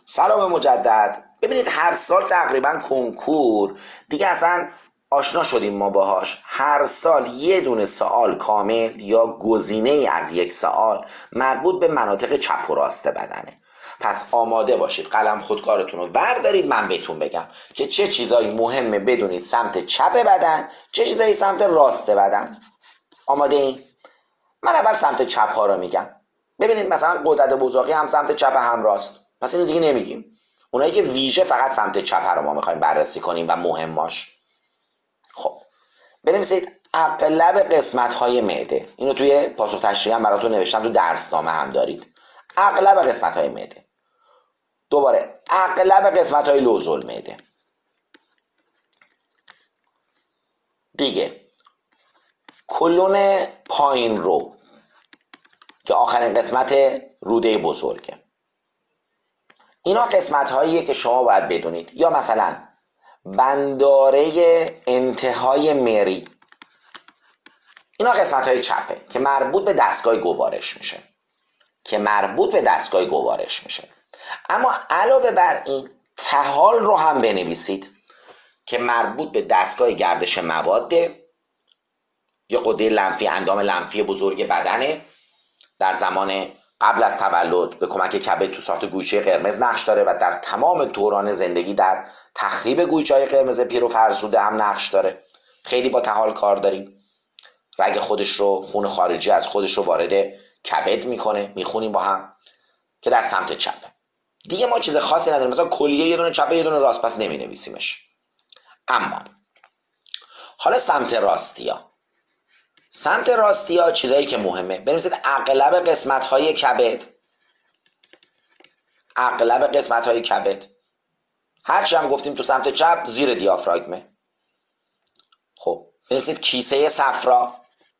سلام مجدد. ببینید هر سال تقریبا کنکور دیگه اصلا آشنا شدیم ما باهاش. هر سال یه دونه سوال کامل یا گزینه از یک سوال مربوط به مناطق چپ و راست بدنه. پس آماده باشید، قلم خودکارتون رو بردارید، من بهتون بگم که چه چیزایی مهمه بدونید سمت چپ بدن، چه چیزایی سمت راست بدن. آماده این؟ من اول سمت چپ ها رو میگم. ببینید مثلا غدد بزاقی هم سمت چپ هم راست، پس اینو دیگه نمیگیم. اونایی که ویژه فقط سمت چپ رو ما میخوایم بررسی کنیم و مهماش. خب بنویسید اغلب قسمت های معده. اینو توی پاسخ تشریحی هم براتون نوشتم، تو درسنامه هم دارید. اغلب قسمت های معده. دوباره اغلب قسمت های لوزالمعده. دیگه کلون پایین رو که آخرین قسمت روده بزرگه. اینا قسمت هاییه که شما باید بدونید. یا مثلا بنداره انتهای مری، اینا قسمت های چپه که مربوط به دستگاه گوارش میشه. اما علاوه بر این طحال رو هم بنویسید که مربوط به دستگاه گردش مواده یا غده لنفی، اندام لنفی بزرگ بدنه. در زمان قبل از تولد به کمک کبد تو ساخت گویچه قرمز نقش داره و در تمام دوران زندگی در تخریب گویچه‌های قرمز پیر و فرسوده هم نقش داره. خیلی با طحال کار داریم. رگ خودش رو، خون خارجی از خودش رو وارد کبد میکنه، میخونیم با هم، که در سمت چپه. دیگه ما چیز خاصی نداریم، مثلا کلیه یه دونه چپه یه دونه راست، پس نمی‌نویسیمش. اما حالا سمت راستیا چیزایی که مهمه بنویسید اغلب قسمت‌های کبد. هرچی هم گفتیم تو سمت چپ زیر دیافراگمه. خب بنویسید کیسه صفرا.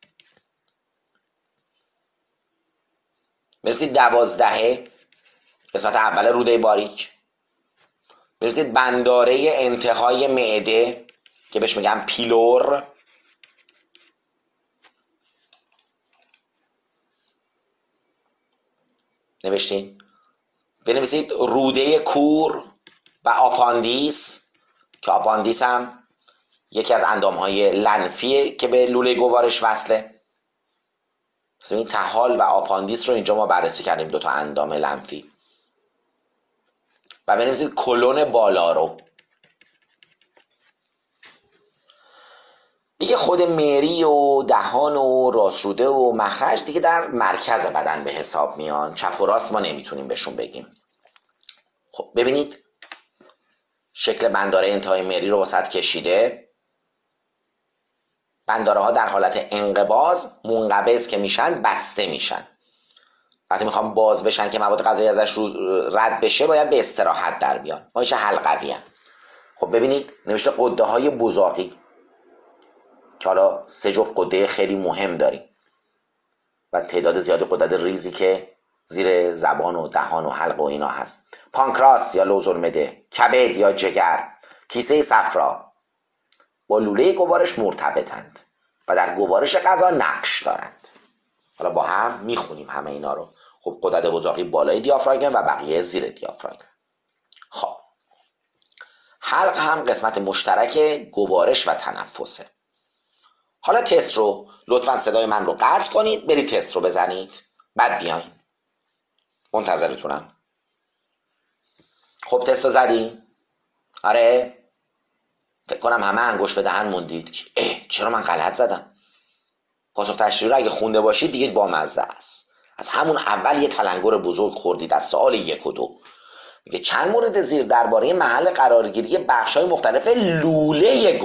بنویسید 12 قسمت اول روده باریک. بنویسید بنداره انتهای معده که بهش میگن پیلور. نوشتین؟ بنویسید روده کور و آپاندیس که آپاندیس هم یکی از اندامهای لنفیه که به لوله گوارش وصله. پس این طحال و آپاندیس رو اینجا ما بررسی کردیم، دوتا اندام لنفی. و بنویسید کلون بالا رو. دیگه خود مری و دهان و راست روده و مخرج دیگه در مرکز بدن به حساب میان. چپ و راست ما نمیتونیم بهشون بگیم. خب ببینید شکل بنداره انتهای مری رو واسط کشیده. بنداره ها در حالت انقباض، منقبض که میشن بسته میشن. وقتی میخوام باز بشن که مواد غذایی ازش رد بشه باید به استراحت در بیان. ما هیچ حلقوی هم. خب ببینید نوشته غده های بزاقی که حالا 3 جفت غده خیلی مهم داریم و تعداد زیادی غدد ریزی که زیر زبان و دهان و حلق و اینا هست. پانکراس یا لوزالمعده، کبد یا جگر، کیسه صفرا با لوله گوارش مرتبطند و در گوارش غذا نقش دارند. حالا با هم میخونیم همه اینا رو. خب غدد بزاقی بالای دیافراگم و بقیه زیر دیافراگم. خب حلق هم قسمت مشترک گوارش و تنفسه. حالا تست رو لطفا صدای من رو قطع کنید، برید تست رو بزنید، بعد بیاین. منتظرتونم. خب تست رو زدین؟ آره؟ فکر کنم همه انگشت به دهن موندید که چرا من غلط زدم. پاسخ تشریحی رو اگه خونده باشید دیگه بامزه است. از همون اول یه تلنگر بزرگ خوردید از سوال 1 و 2. میگه چند مورد زیر درباره محل قرارگیری بخش‌های مختلف لوله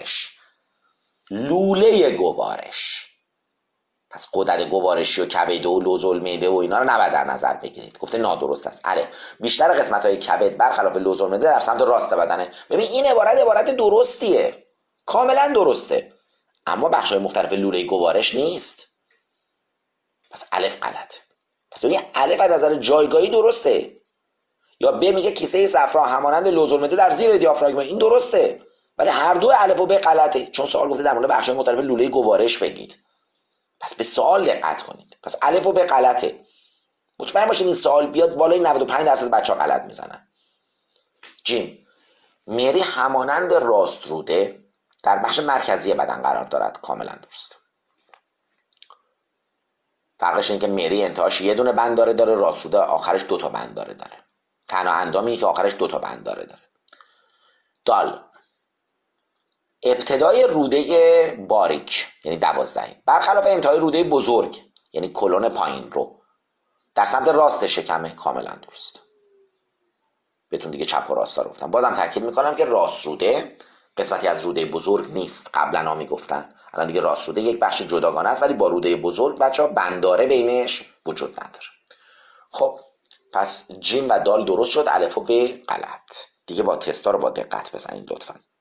گوارش. پس غدد گوارشی و کبد و لوزالمعده و اینا رو نباید در نظر بگیرید. گفته نادرست است. بیشتر قسمت‌های کبد برخلاف لوزالمعده در سمت راست بدنه. ببین این عبارت درستیه، کاملا درسته، اما بخش‌های مختلف لوله گوارش نیست. پس الف غلط. پس ببین الف از نظر جایگاهی درسته. یا ب میگه کیسه صفرا همانند لوزالمعده در زیر دیافراگم، این درسته، ولی هر دو الف و ب غلطه، چون سوال گفته در مورد بخش‌های مختلف لوله گوارش بگید. پس به سوال دقت کنید. پس الف و ب غلطه. مطمئن باشین این سوال بیاد بالای 95% بچه‌ها غلط میزنن. جیم، مری همانند راست روده در بخش مرکزی بدن قرار دارد. کاملا درست. فرقش اینه که مری انتهاش یه دونه بند داره راست روده آخرش 2 تا بند داره. تنها اندامی که آخرش 2 تا بند داره. دال، ابتدای روده باریک یعنی 12 برخلاف انتهای روده بزرگ یعنی کلون پایین رو در سمت راست شکمه. کاملا درست. بهتون دیگه چپ و راست رو گفتم. بازم تاکید میکنم که راست روده قسمتی از روده بزرگ نیست. قبلا ها میگفتن، الان دیگه راست روده یک بخش جداگانه است، ولی با روده بزرگ بچه‌ها بنداره بینش وجود نداره. خب پس جیم و دال درست شد، الف و ب غلط. دیگه با تستا رو با دقت بزنید لطفا.